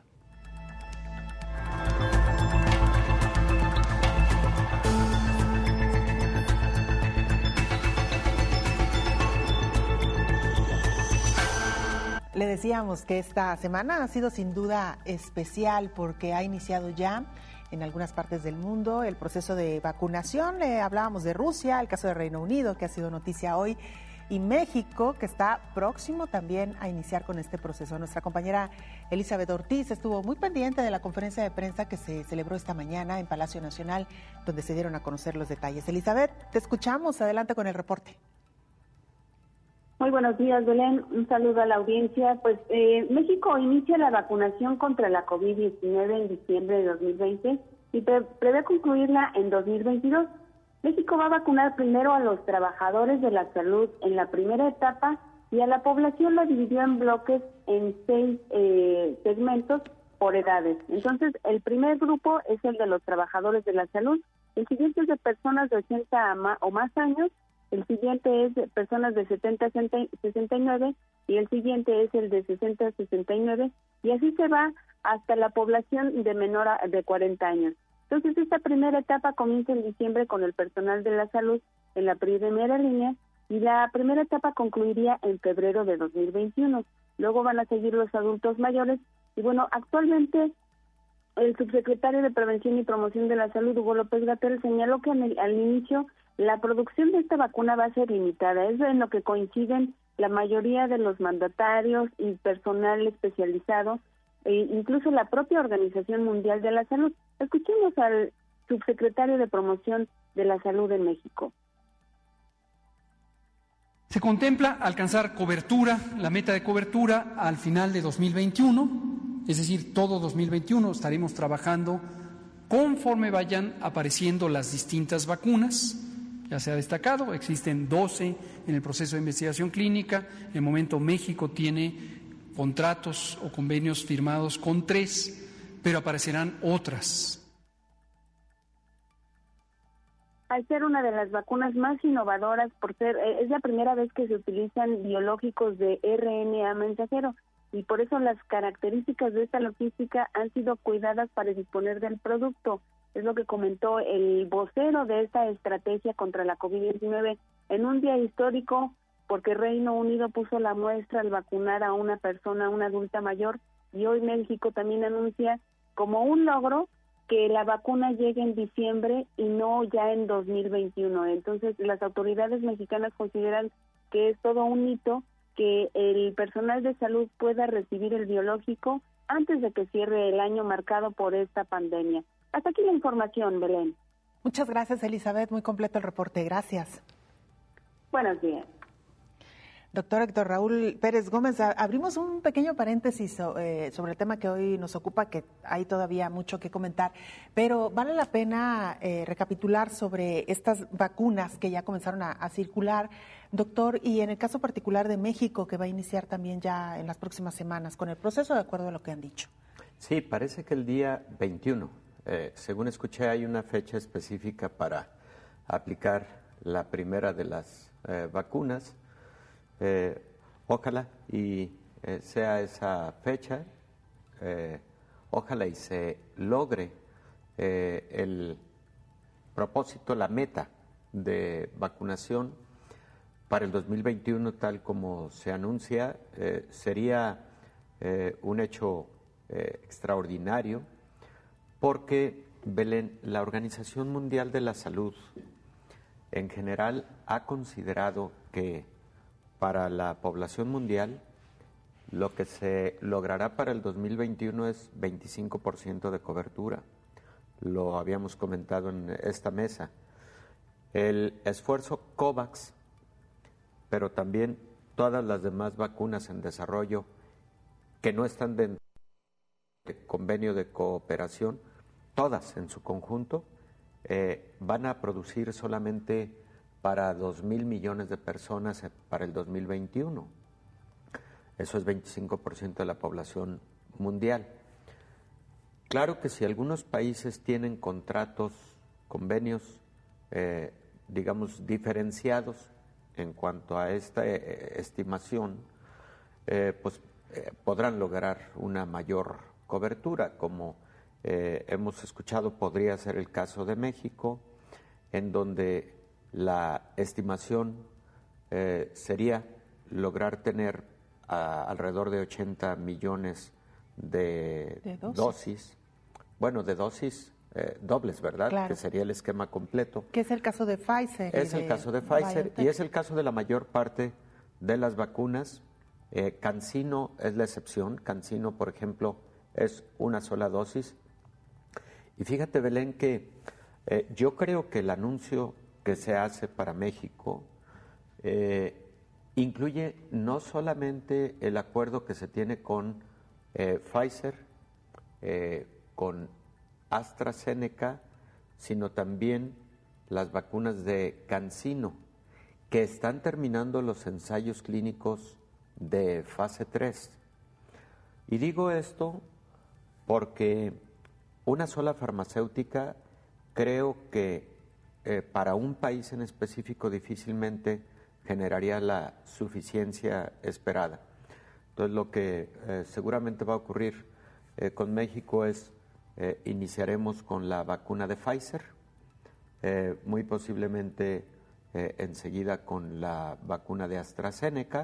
Le decíamos que esta semana ha sido sin duda especial porque ha iniciado ya en algunas partes del mundo el proceso de vacunación. Le hablábamos de Rusia, el caso de Reino Unido, que ha sido noticia hoy, y México, que está próximo también a iniciar con este proceso. Nuestra compañera Elizabeth Ortiz estuvo muy pendiente de la conferencia de prensa que se celebró esta mañana en Palacio Nacional, donde se dieron a conocer los detalles. Elizabeth, te escuchamos. Adelante con el reporte. Muy buenos días, Belén. Un saludo a la audiencia. Pues eh, México inicia la vacunación contra la COVID diecinueve en diciembre de dos mil veinte y pre prevé concluirla en dos mil veintidós. México va a vacunar primero a los trabajadores de la salud en la primera etapa y a la población la dividió en bloques en seis eh, segmentos por edades. Entonces, el primer grupo es el de los trabajadores de la salud, el siguiente es de personas de ochenta o más años, el siguiente es de personas de setenta a sesenta y nueve y el siguiente es el de sesenta a sesenta y nueve y así se va hasta la población de menor a, de cuarenta años. Entonces esta primera etapa comienza en diciembre con el personal de la salud en la primera línea y la primera etapa concluiría en febrero de dos mil veintiuno. Luego van a seguir los adultos mayores y bueno, actualmente el subsecretario de Prevención y Promoción de la Salud, Hugo López-Gatell, señaló que el, al inicio la producción de esta vacuna va a ser limitada. Es en lo que coinciden la mayoría de los mandatarios y personal especializado, e incluso la propia Organización Mundial de la Salud. Escuchemos al subsecretario de Promoción de la Salud en México. Se contempla alcanzar cobertura, la meta de cobertura al final de dos mil veintiuno, es decir, todo dos mil veintiuno estaremos trabajando conforme vayan apareciendo las distintas vacunas. Ya se ha destacado, existen doce en el proceso de investigación clínica. En el momento México tiene contratos o convenios firmados con tres, pero aparecerán otras. Al ser una de las vacunas más innovadoras, por ser es la primera vez que se utilizan biológicos de R N A mensajero y por eso las características de esta logística han sido cuidadas para disponer del producto. Es lo que comentó el vocero de esta estrategia contra la COVID diecinueve en un día histórico, porque Reino Unido puso la muestra al vacunar a una persona, una adulta mayor, y hoy México también anuncia como un logro que la vacuna llegue en diciembre y no ya en dos mil veintiuno. Entonces, las autoridades mexicanas consideran que es todo un hito que el personal de salud pueda recibir el biológico antes de que cierre el año marcado por esta pandemia. Hasta aquí la información, Belén. Muchas gracias, Elizabeth. Muy completo el reporte. Gracias. Buenos días. Doctor Héctor Raúl Pérez Gómez, abrimos un pequeño paréntesis eh, sobre el tema que hoy nos ocupa, que hay todavía mucho que comentar, pero vale la pena eh, recapitular sobre estas vacunas que ya comenzaron a, a circular, doctor, y en el caso particular de México, que va a iniciar también ya en las próximas semanas con el proceso, de acuerdo a lo que han dicho. Sí, parece que el día veintiuno, eh, según escuché, hay una fecha específica para aplicar la primera de las eh, vacunas. Eh, ojalá y eh, sea esa fecha, eh, ojalá y se logre eh, el propósito, la meta de vacunación para el dos mil veintiuno tal como se anuncia. Eh, sería eh, un hecho eh, extraordinario porque, Belén, la Organización Mundial de la Salud en general ha considerado que para la población mundial, lo que se logrará para el dos mil veintiuno es veinticinco por ciento de cobertura. Lo habíamos comentado en esta mesa. El esfuerzo COVAX, pero también todas las demás vacunas en desarrollo que no están dentro del convenio de cooperación, todas en su conjunto, eh, van a producir solamente para dos mil millones de personas para el dos mil veintiuno. Eso es veinticinco por ciento de la población mundial. Claro que si algunos países tienen contratos, convenios, eh, digamos, diferenciados en cuanto a esta eh, estimación, eh, pues eh, podrán lograr una mayor cobertura, como eh, hemos escuchado podría ser el caso de México, en donde la estimación eh, sería lograr tener a, alrededor de ochenta millones de, de dosis. dosis, bueno, de dosis eh, dobles, ¿verdad? Claro. Que sería el esquema completo. Que es el caso de Pfizer. Es el de caso de Pfizer BioNTech. y es el caso de la mayor parte de las vacunas. Eh, CanSino es la excepción. CanSino, por ejemplo, es una sola dosis. Y fíjate, Belén, que eh, yo creo que el anuncio que se hace para México eh, incluye no solamente el acuerdo que se tiene con eh, Pfizer, eh, con AstraZeneca, sino también las vacunas de CanSino, que están terminando los ensayos clínicos de fase tres. Y digo esto porque una sola farmacéutica creo que eh, para un país en específico difícilmente generaría la suficiencia esperada. Entonces lo que eh, seguramente va a ocurrir eh, con México es eh, iniciaremos con la vacuna de Pfizer, eh, muy posiblemente eh, enseguida con la vacuna de AstraZeneca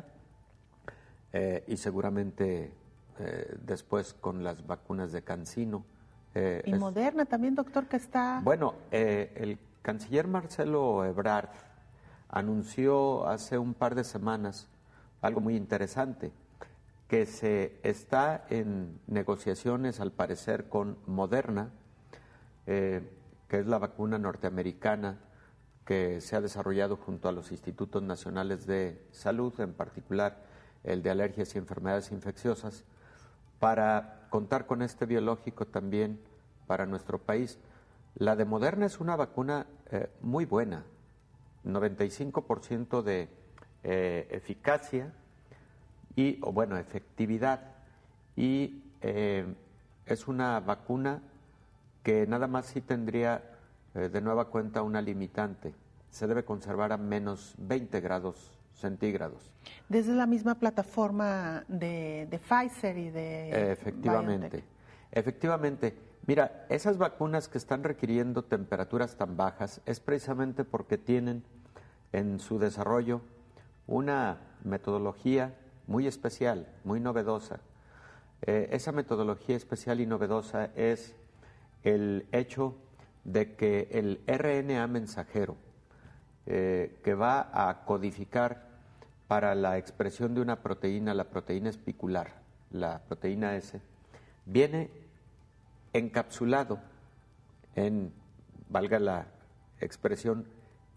eh, y seguramente eh, después con las vacunas de CanSino. Eh, y es, Moderna también, doctor, que está... Bueno, eh, el canciller Marcelo Ebrard anunció hace un par de semanas algo muy interesante, que se está en negociaciones, al parecer, con Moderna, eh, que es la vacuna norteamericana que se ha desarrollado junto a los Institutos Nacionales de Salud, en particular el de alergias y enfermedades infecciosas, para contar con este biológico también para nuestro país. La de Moderna es una vacuna eh, muy buena, noventa y cinco por ciento de eh, eficacia y, o bueno, efectividad, y eh, es una vacuna que nada más sí tendría eh, de nueva cuenta una limitante. Se debe conservar a menos veinte grados centígrados. Desde la misma plataforma de, de Pfizer y de Efectivamente, BioNTech. efectivamente. Mira, esas vacunas que están requiriendo temperaturas tan bajas es precisamente porque tienen en su desarrollo una metodología muy especial, muy novedosa. Eh, esa metodología especial y novedosa es el hecho de que el R N A mensajero, eh, que va a codificar para la expresión de una proteína, la proteína espicular, la proteína S, viene encapsulado en, valga la expresión,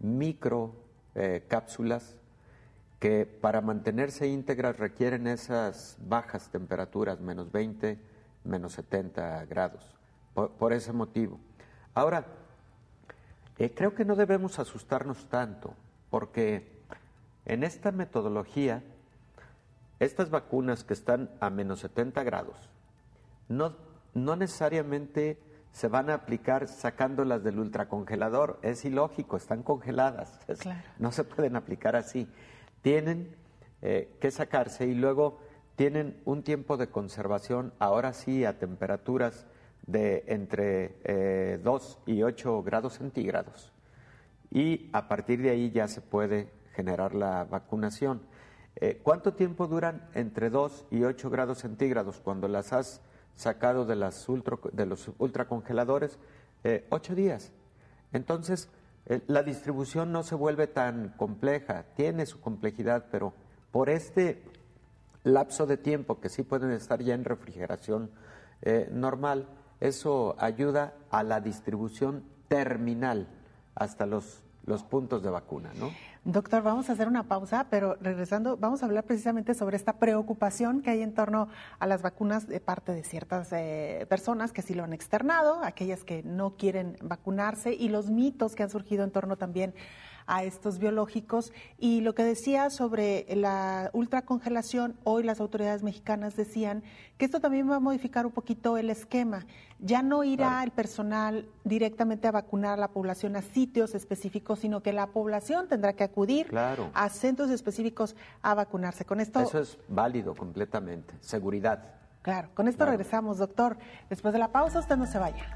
microcápsulas que para mantenerse íntegras requieren esas bajas temperaturas, menos veinte, menos setenta grados, por, por ese motivo. Ahora, eh, creo que no debemos asustarnos tanto, porque en esta metodología, estas vacunas que están a menos setenta grados, no, no necesariamente se van a aplicar sacándolas del ultracongelador, es ilógico, están congeladas, Claro. No se pueden aplicar así. Tienen eh, que sacarse y luego tienen un tiempo de conservación, ahora sí a temperaturas de entre eh, dos y ocho grados centígrados. Y a partir de ahí ya se puede generar la vacunación. Eh, ¿Cuánto tiempo duran entre dos y ocho grados centígrados cuando las has sacado de, las ultra, de los ultracongeladores? Eh, ocho días. Entonces, la distribución no se vuelve tan compleja, tiene su complejidad, pero por este lapso de tiempo que sí pueden estar ya en refrigeración eh, normal, eso ayuda a la distribución terminal hasta los, los puntos de vacuna, ¿no? Doctor, vamos a hacer una pausa, pero regresando, vamos a hablar precisamente sobre esta preocupación que hay en torno a las vacunas de parte de ciertas eh, personas que sí lo han externado, aquellas que no quieren vacunarse y los mitos que han surgido en torno también a estos biológicos. Y lo que decía sobre la ultracongelación, hoy las autoridades mexicanas decían que esto también va a modificar un poquito el esquema. Ya no irá claro. el personal directamente a vacunar a la población a sitios específicos, sino que la población tendrá que acudir claro. a centros específicos a vacunarse. Con esto, eso es válido completamente, seguridad. Claro, con esto claro. regresamos, doctor. Después de la pausa, usted no se vaya.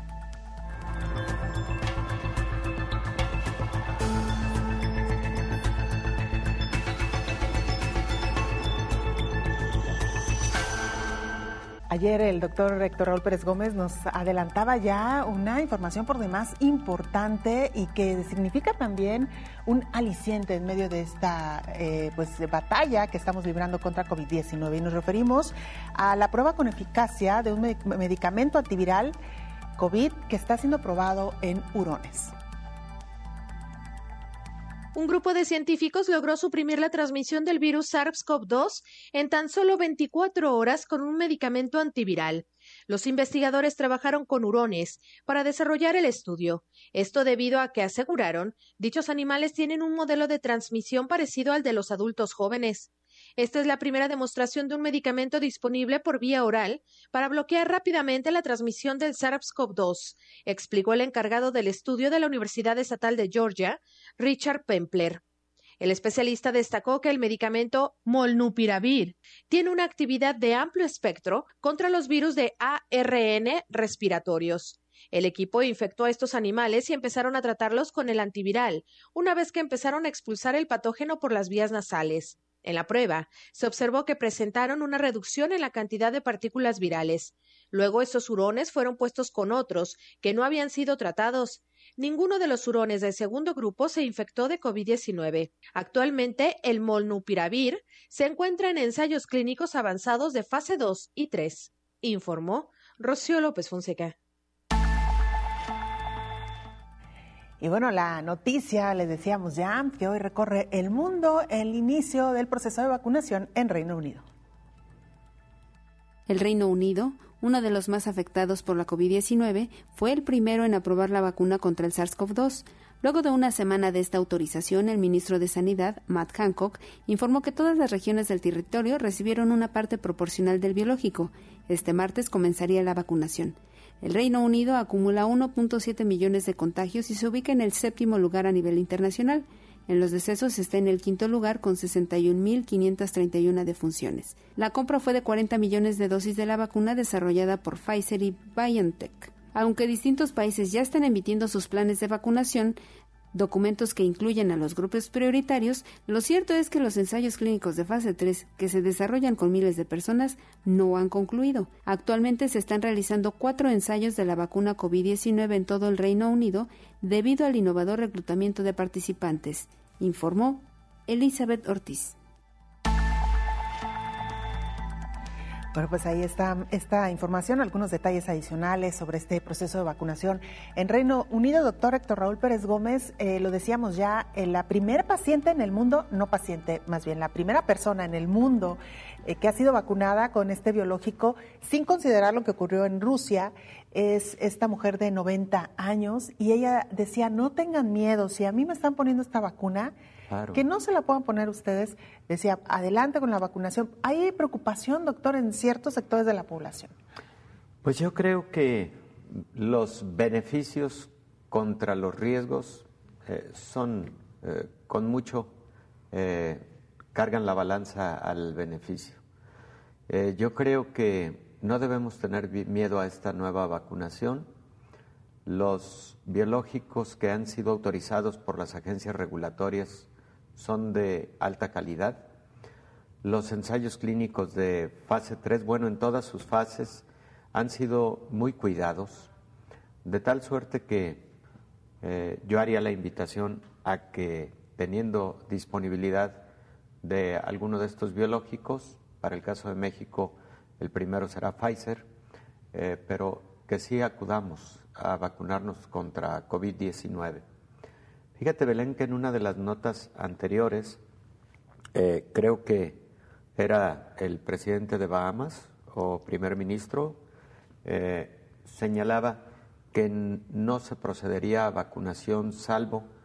Ayer el doctor Héctor Raúl Pérez Gómez nos adelantaba ya una información por demás importante y que significa también un aliciente en medio de esta eh, pues batalla que estamos librando contra COVID diecinueve. Y nos referimos a la prueba con eficacia de un medicamento antiviral COVID que está siendo probado en hurones. Un grupo de científicos logró suprimir la transmisión del virus SARS-CoV dos en tan solo veinticuatro horas con un medicamento antiviral. Los investigadores trabajaron con hurones para desarrollar el estudio. Esto debido a que, aseguraron, dichos animales tienen un modelo de transmisión parecido al de los adultos jóvenes. Esta es la primera demostración de un medicamento disponible por vía oral para bloquear rápidamente la transmisión del SARS-CoV dos, explicó el encargado del estudio de la Universidad Estatal de Georgia, Richard Pempler. El especialista destacó que el medicamento Molnupiravir tiene una actividad de amplio espectro contra los virus de A R N respiratorios. El equipo infectó a estos animales y empezaron a tratarlos con el antiviral, una vez que empezaron a expulsar el patógeno por las vías nasales. En la prueba, se observó que presentaron una reducción en la cantidad de partículas virales. Luego, estos hurones fueron puestos con otros que no habían sido tratados. Ninguno de los hurones del segundo grupo se infectó de COVID diecinueve. Actualmente, el Molnupiravir se encuentra en ensayos clínicos avanzados de fase dos y tres, informó Rocío López Fonseca. Y bueno, la noticia, les decíamos ya, que hoy recorre el mundo el inicio del proceso de vacunación en Reino Unido. El Reino Unido, uno de los más afectados por la COVID diecinueve, fue el primero en aprobar la vacuna contra el SARS-CoV dos. Luego de una semana de esta autorización, el ministro de Sanidad, Matt Hancock, informó que todas las regiones del territorio recibieron una parte proporcional del biológico. Este martes comenzaría la vacunación. El Reino Unido acumula uno punto siete millones de contagios y se ubica en el séptimo lugar a nivel internacional. En los decesos está en el quinto lugar con sesenta y un mil quinientas treinta y una defunciones. La compra fue de cuarenta millones de dosis de la vacuna desarrollada por Pfizer y BioNTech. Aunque distintos países ya están emitiendo sus planes de vacunación, documentos que incluyen a los grupos prioritarios, lo cierto es que los ensayos clínicos de fase tres, que se desarrollan con miles de personas, no han concluido. Actualmente se están realizando cuatro ensayos de la vacuna COVID diecinueve en todo el Reino Unido debido al innovador reclutamiento de participantes, informó Elizabeth Ortiz. Bueno, pues ahí está esta información, algunos detalles adicionales sobre este proceso de vacunación en Reino Unido. Doctor Héctor Raúl Pérez Gómez, eh, lo decíamos ya, eh, la primera paciente en el mundo, no paciente, más bien la primera persona en el mundo eh, que ha sido vacunada con este biológico, sin considerar lo que ocurrió en Rusia, es esta mujer de noventa años, y ella decía, no tengan miedo, si a mí me están poniendo esta vacuna, claro, que no se la puedan poner ustedes. Decía, adelante con la vacunación. ¿Hay preocupación, doctor, en ciertos sectores de la población? Pues yo creo que los beneficios contra los riesgos eh, son eh, con mucho, eh, cargan la balanza al beneficio. Eh, yo creo que no debemos tener miedo a esta nueva vacunación. Los biológicos que han sido autorizados por las agencias regulatorias son de alta calidad. Los ensayos clínicos de fase tres, bueno, en todas sus fases, han sido muy cuidados, de tal suerte que eh, yo haría la invitación a que, teniendo disponibilidad de alguno de estos biológicos, para el caso de México, el primero será Pfizer, eh, pero que sí acudamos a vacunarnos contra COVID diecinueve. Fíjate, Belén, que en una de las notas anteriores, eh, creo que era el presidente de Bahamas o primer ministro, eh, señalaba que no se procedería a vacunación salvo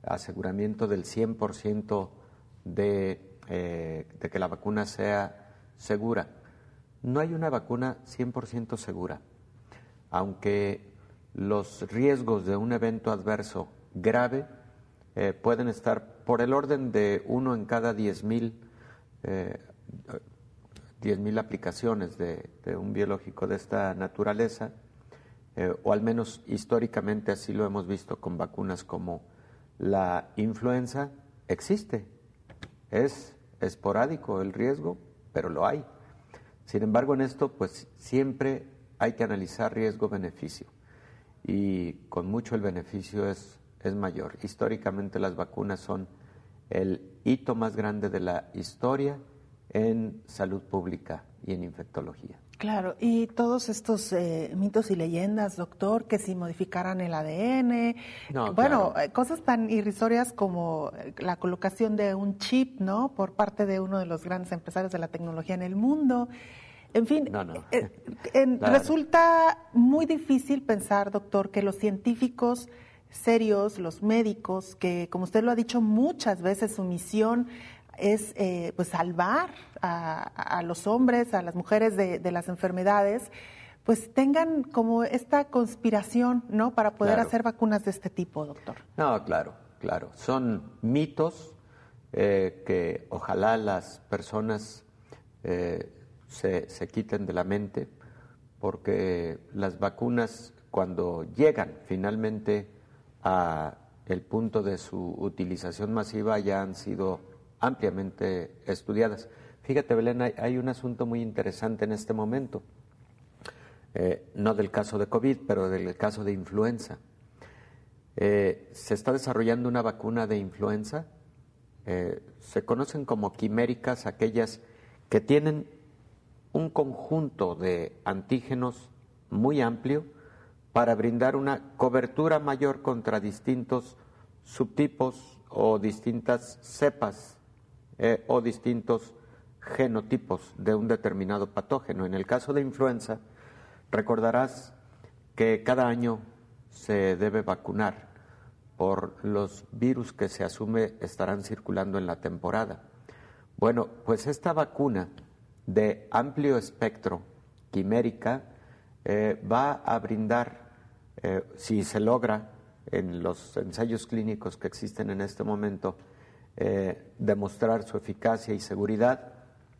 aseguramiento del cien por ciento de, eh, de que la vacuna sea segura. No hay una vacuna cien por ciento segura, aunque los riesgos de un evento adverso grave eh, pueden estar por el orden de uno en cada diez mil eh, diez mil aplicaciones de, de un biológico de esta naturaleza, eh, o al menos históricamente así lo hemos visto con vacunas como la influenza. Existe, es esporádico el riesgo, pero lo hay. Sin embargo, en esto pues siempre hay que analizar riesgo-beneficio, y con mucho el beneficio es, es mayor. Históricamente las vacunas son el hito más grande de la historia en salud pública y en infectología. Claro, y todos estos eh, mitos y leyendas, doctor, que si modificaran el A D N, no, bueno, claro. cosas tan irrisorias como la colocación de un chip, ¿no?, por parte de uno de los grandes empresarios de la tecnología en el mundo. En fin, no, no. Eh, eh, claro. Resulta muy difícil pensar, doctor, que los científicos serios, los médicos, que como usted lo ha dicho muchas veces, su misión es eh, pues salvar a, a los hombres, a las mujeres de, de las enfermedades, pues tengan como esta conspiración, ¿no?, para poder claro. hacer vacunas de este tipo, doctor. No, claro, claro. Son mitos eh, que ojalá las personas eh, se, se quiten de la mente, porque las vacunas, cuando llegan finalmente a el punto de su utilización masiva, ya han sido ampliamente estudiadas. Fíjate, Belén, hay, hay un asunto muy interesante en este momento, eh, no del caso de COVID, pero del caso de influenza. Eh, se está desarrollando una vacuna de influenza, eh, se conocen como quiméricas aquellas que tienen un conjunto de antígenos muy amplio para brindar una cobertura mayor contra distintos subtipos o distintas cepas Eh, o distintos genotipos de un determinado patógeno. En el caso de influenza, recordarás que cada año se debe vacunar por los virus que se asume estarán circulando en la temporada. Bueno, pues esta vacuna de amplio espectro quimérica eh, va a brindar, eh, si se logra en los ensayos clínicos que existen en este momento, Eh, demostrar su eficacia y seguridad,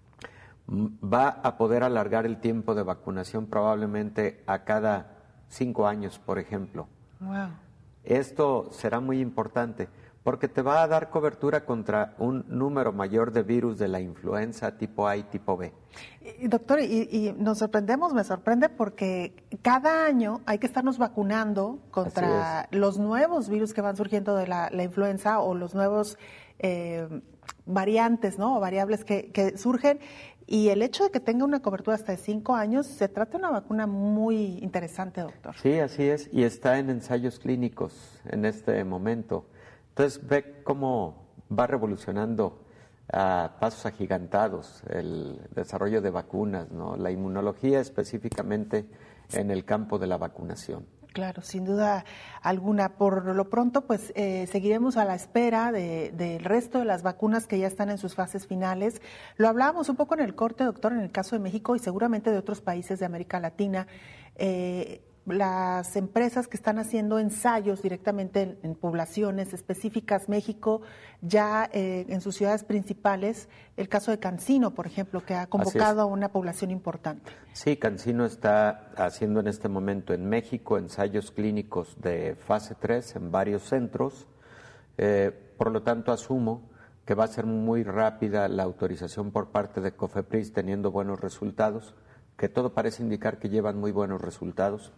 va a poder alargar el tiempo de vacunación probablemente a cada cinco años, por ejemplo. Wow. Esto será muy importante porque te va a dar cobertura contra un número mayor de virus de la influenza tipo A y tipo B. Y, doctor, y, y nos sorprendemos, me sorprende porque cada año hay que estarnos vacunando contra los nuevos virus que van surgiendo de la, la influenza, o los nuevos eh, variantes, ¿no?, o variables que, que surgen. Y el hecho de que tenga una cobertura hasta de cinco años, se trata de una vacuna muy interesante, doctor. Sí, así es, y está en ensayos clínicos en este momento. Entonces ve cómo va revolucionando a pasos agigantados el desarrollo de vacunas, ¿no?, la inmunología específicamente en el campo de la vacunación. Claro, sin duda alguna. Por lo pronto, pues eh, seguiremos a la espera de, del resto de las vacunas que ya están en sus fases finales. Lo hablábamos un poco en el corte, doctor, en el caso de México y seguramente de otros países de América Latina. Eh, las empresas que están haciendo ensayos directamente en, en poblaciones específicas, México ya eh, en sus ciudades principales, el caso de CanSino, por ejemplo, que ha convocado a una población importante. Sí, CanSino está haciendo en este momento en México ensayos clínicos de fase tres en varios centros, eh, por lo tanto asumo que va a ser muy rápida la autorización por parte de COFEPRIS, teniendo buenos resultados, que todo parece indicar que llevan muy buenos resultados,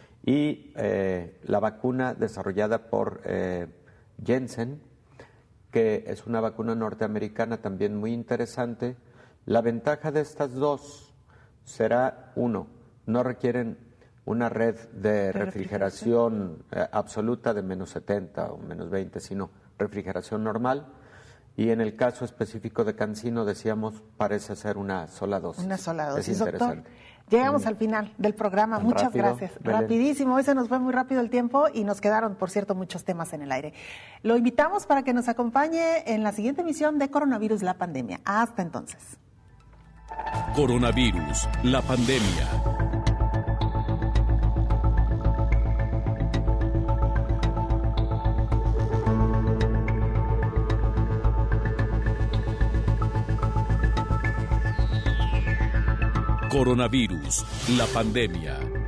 y eh, la vacuna desarrollada por eh, Janssen, que es una vacuna norteamericana también muy interesante. La ventaja de estas dos será, uno, no requieren una red de refrigeración eh, absoluta de menos setenta o menos veinte, sino refrigeración normal. Y en el caso específico de CanSino, decíamos, parece ser una sola dosis. Una sola dosis, es interesante. Doctor. Llegamos Sí. al final del programa. Tan Muchas rápido, gracias. Belén. Rapidísimo. Hoy se nos fue muy rápido el tiempo y nos quedaron, por cierto, muchos temas en el aire. Lo invitamos para que nos acompañe en la siguiente emisión de Coronavirus, la pandemia. Hasta entonces. Coronavirus, la pandemia. Coronavirus, la pandemia.